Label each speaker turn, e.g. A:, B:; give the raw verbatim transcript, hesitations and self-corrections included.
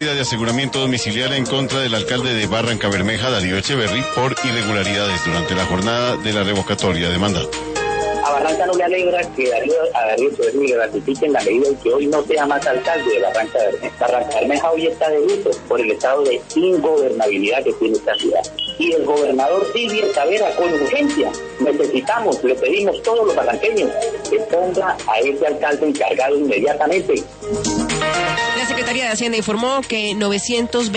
A: De aseguramiento domiciliario en contra del alcalde de Barrancabermeja, Darío Echeverry, por irregularidades durante la jornada de la revocatoria de mandato.
B: A Barranca no le alegra que Darío, a Darío Echeverry le ratifiquen la medida en que hoy no sea más alcalde de Barrancabermeja. Barrancabermeja hoy está de luto por el estado de ingobernabilidad que tiene esta ciudad. Y el gobernador Silvio Tavera, con urgencia, necesitamos, le pedimos todos los barranqueños que ponga a ese alcalde encargado inmediatamente.
C: La Secretaría de Hacienda informó que novecientos